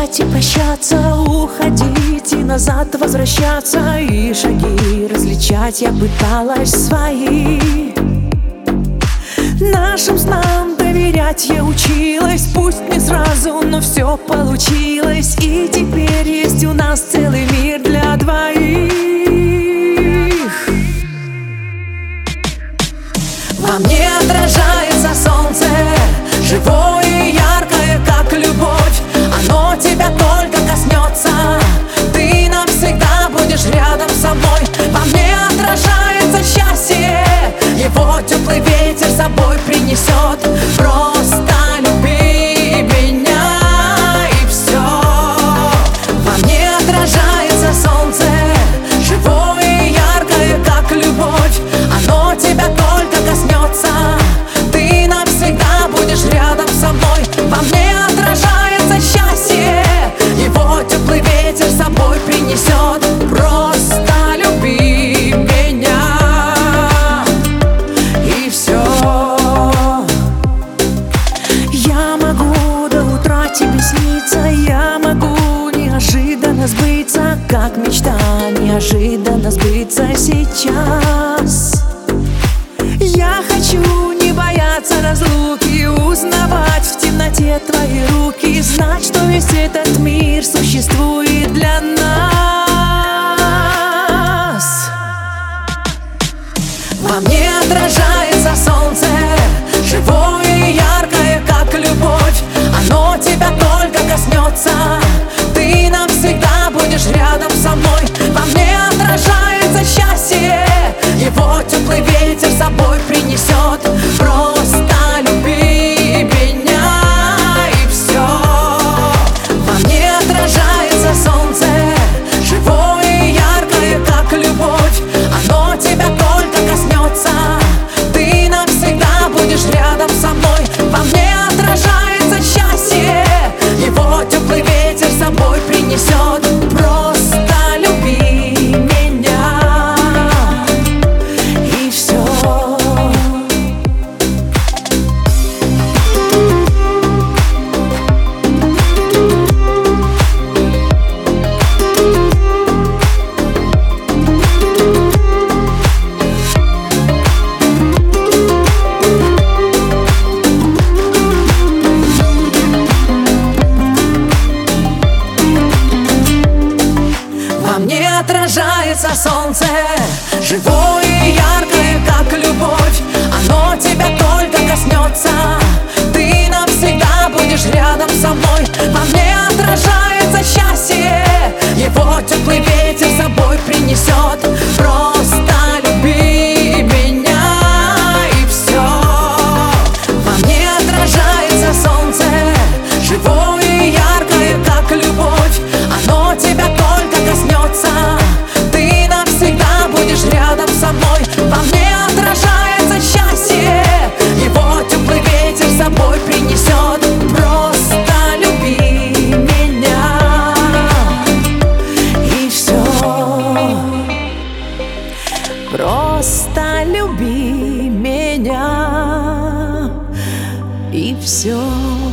Прощать и прощаться, уходить и назад возвращаться, и шаги различать я пыталась свои. Нашим снам доверять я училась, пусть не сразу, но все получилось. И теперь есть у нас целый мир для двоих. Во мне отражается солнце, живое и яркое, как любовь. Оно тебя только коснется, ты навсегда будешь рядом со мной. Во мне отражается счастье, его теплый ветер с собой принесет. Просто люби меня, и все. Во мне отражается солнце, живое и яркое, как любовь. Оно тебя только коснется, ты навсегда будешь рядом со мной. Во мне отражается счастье, его теплый ветер с собой принесет. Просто люби меня, и все. Я могу до утра тебе сниться, я могу неожиданно сбыться, как мечта неожиданно сбыться сейчас. Я хочу не бояться разлуки, узнавать в темноте твои руки, знать, что весь этот мир существует для нас. Во мне отражается солнце, живое и яркое, как любовь. Оно тебя только коснется, ты навсегда будешь рядом со мной. Во мне отражается счастье, его теплый ветер с собой принесет. Просто люби меня, и все. Во мне отражается солнце, живое и яркое, как любовь. Оно тебя только коснется, ты навсегда будешь рядом со мной. Во мне отражается счастье, его теплый ветер с собой принесет. Просто люби меня, и все. Во мне отражается солнце, живое и яркое, как любовь. Оно тебя только коснется, ты навсегда будешь рядом со мной. Во мне отражается счастье, его теплый ветер с собой принесет. Просто люби меня, и все. Во мне отражается солнце, живое и яркое, как любовь. Оно тебя только коснется, ты навсегда будешь рядом со мной. Во мне отражается счастье, его теплый ветер с собой принесет. Просто люби меня, и все. Просто люби меня, и все.